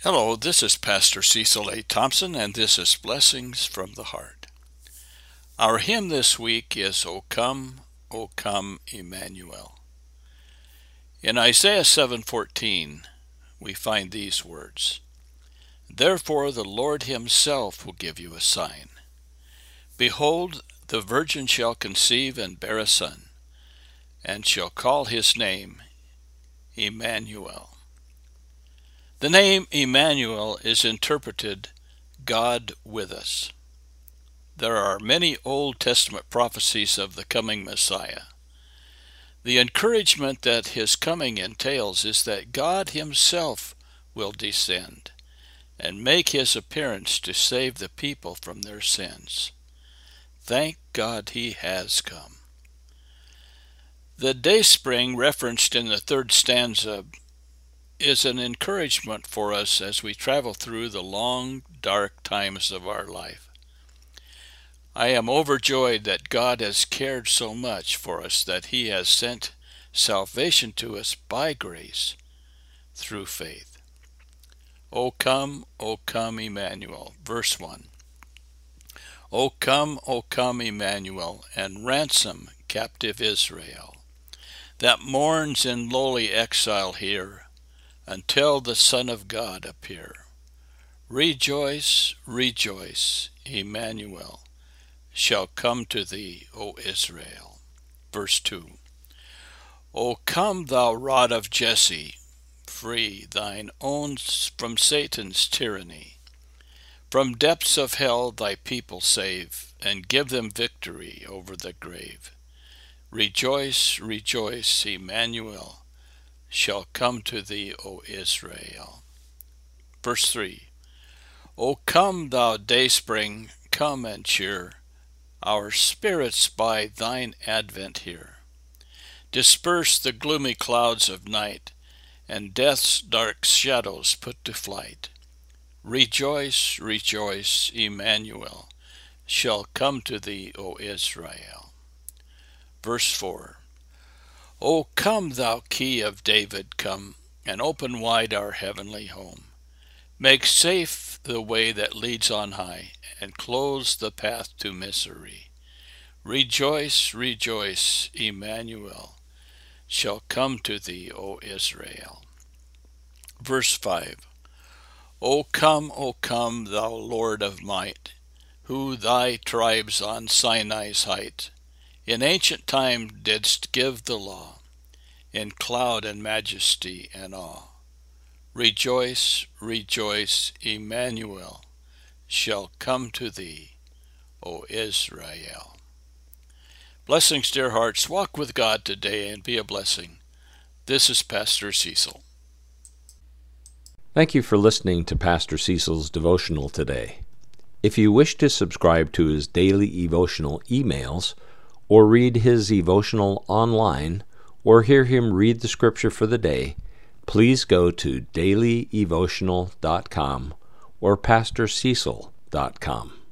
Hello, this is Pastor Cecil A. Thompson, and this is Blessings from the Heart. Our hymn this week is O Come, Emmanuel. In Isaiah 7:14, we find these words, Therefore the Lord himself will give you a sign. Behold, the virgin shall conceive and bear a son, and shall call his name Emmanuel. The name Emmanuel is interpreted God with us. There are many Old Testament prophecies of the coming Messiah. The encouragement that his coming entails is that God himself will descend and make his appearance to save the people from their sins. Thank God he has come. The dayspring referenced in the third stanza is an encouragement for us as we travel through the long, dark times of our life. I am overjoyed that God has cared so much for us that he has sent salvation to us by grace through faith. O come, Emmanuel. Verse 1. O come, Emmanuel, and ransom captive Israel, that mourns in lowly exile here, until the Son of God appear. Rejoice, rejoice, Emmanuel shall come to thee, O Israel. Verse 2. O come, thou rod of Jesse, free thine own from Satan's tyranny. From depths of hell thy people save, and give them victory over the grave. Rejoice, rejoice, Emmanuel shall come to thee, O Israel. Verse 3. O come, thou dayspring, come and cheer our spirits by thine advent here. Disperse the gloomy clouds of night, and death's dark shadows put to flight. Rejoice, rejoice, Emmanuel shall come to thee, O Israel. Verse 4. O come, thou key of David, come, and open wide our heavenly home. Make safe the way that leads on high, and close the path to misery. Rejoice, rejoice, Emmanuel shall come to thee, O Israel. Verse 5. O come, thou Lord of might, who thy tribes on Sinai's height in ancient time didst give the law, in cloud and majesty and awe. Rejoice, rejoice, Emmanuel shall come to thee, O Israel. Blessings, dear hearts. Walk with God today and be a blessing. This is Pastor Cecil. Thank you for listening to Pastor Cecil's devotional today. If you wish to subscribe to his daily devotional emails, or read his devotional online, or hear him read the scripture for the day, please go to dailydevotional.com or pastorcecil.com.